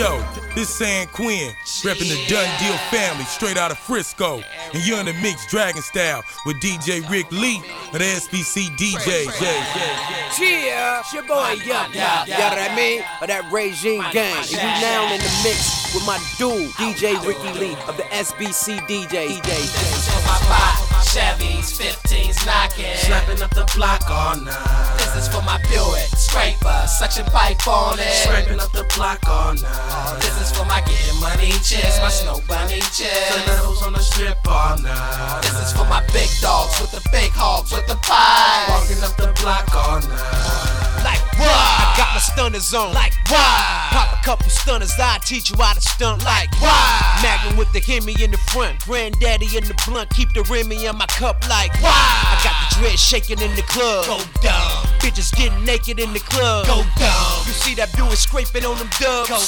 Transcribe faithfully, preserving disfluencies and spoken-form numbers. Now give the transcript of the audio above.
Yo, this San Quinn, reppin' the Done Deal family, straight out of Frisco. And you're in the mix Dragon Style with D J Rick Lee of the S B C D Js. Yeah, it's your boy Yup, yeah, you know what I mean? Of that Regime gang. And you now in the mix with my dude, D J Ricky Lee of the S B C D Js. This is for my bot, Chevys, fifteens knocking, slapping up the block all night. This is for my Buick, scraper, suction pipe on it, scraping up the block all night. This is for my getting money chicks, my snow bunny chicks, the levels on the strip all night. This is for my big dogs with the big hogs with the pies, walking up the block all night. Like what? I got my stunners on. Like why? Pop a couple stunners, I teach you how to stunt. Like why? Magnum with the Hemi in the front, granddaddy in the blunt, keep the Remy in my cup. Like why? I got the dread shaking in the club. Go dumb. Bitches getting naked in the club. Go dumb. You see that Buick scraping on them dubs. Go